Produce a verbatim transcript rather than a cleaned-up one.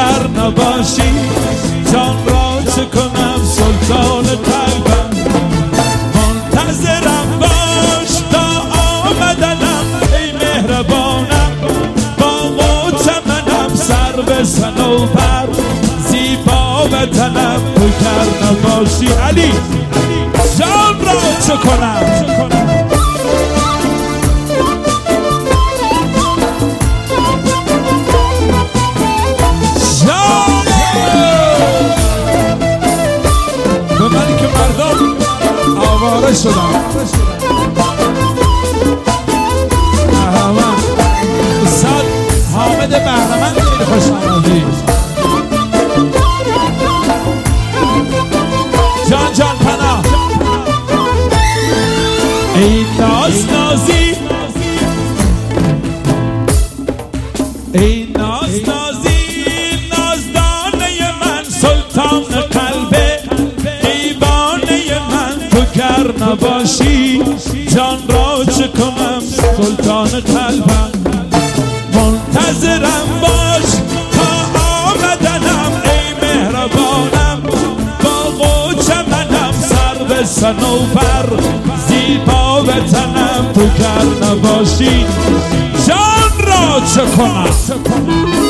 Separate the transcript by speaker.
Speaker 1: گر نباشی جان را چه کنم سلطان قلبم منتظرم باش تا آمدنم ای مهربانم با قوت منم سر به صنوبر زیبا وطنم تو گر نباشی علی جان را چه کنم آواره شدم استاد حامد بهرمند خیلی خوش آمدی جان جان پناه ای ناز نازی ای ناز نازی نازدانه من سلطان قلبه گر نباشی جان را چه کنم سلطان قلبم منتظرم باش تا آمدنم ای مهربانم با قوت منم سر به صنوبر زیبا وطنم تو گر نباشی جان را چه کنم